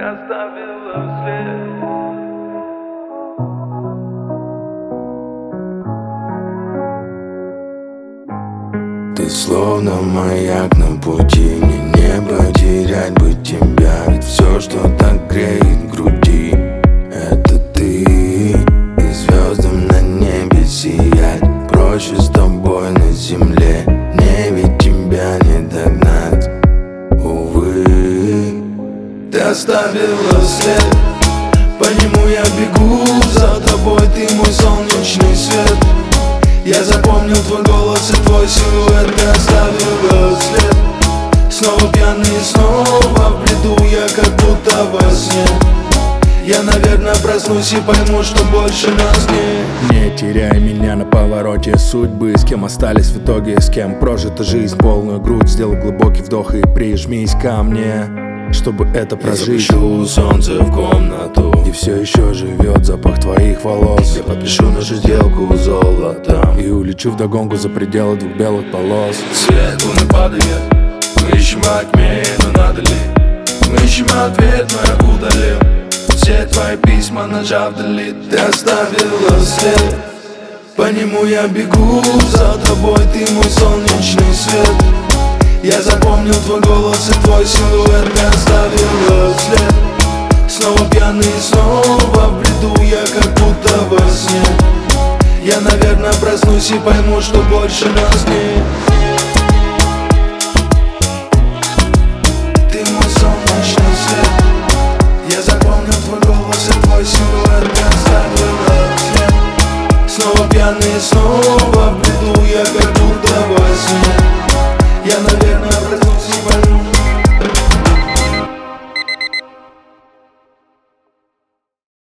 оставила след. Ты словно маяк на пути, мне не потерять бы тебя. Ведь все, что так греет груди, это ты. И звездам на небе сиять проще с тобой на земле. Мне ведь тебя не догнать, увы. Ты оставила след, по нему я бегу за тобой, ты мой солнечный свет. Я запомнил твой голос и твой силуэт, ты оставила след. Снова пьяный, снова в бреду, я как будто во сне. Я, наверное, проснусь и пойму, что больше нас нет. Не теряй меня на повороте судьбы. С кем остались в итоге, с кем прожита жизнь. Полную грудь, сделай глубокий вдох и прижмись ко мне, чтобы это прожить. Я запущу солнце в комнату, и все еще живет запах твоих волос. я подпишу нашу сделку золотом и улечу вдогонку за пределы двух белых полос. Свет луны падает, мы ищем во тьме, но надо ли? Мы ищем ответ, но я удалил все твои письма, нажав delete. Ты оставила след, по нему я бегу за тобой, ты мой солнечный свет. Я запомнил твой голос и твой силуэт, ты оставила след. Снова пьяный, снова в бреду, я как будто во сне. Я, наверное, проснусь и пойму, что больше нас нет. Ты мой солнечный свет. Я запомнил твой голос и твой силуэт, ты оставила след. Снова пьяный, снова в бреду, я как будто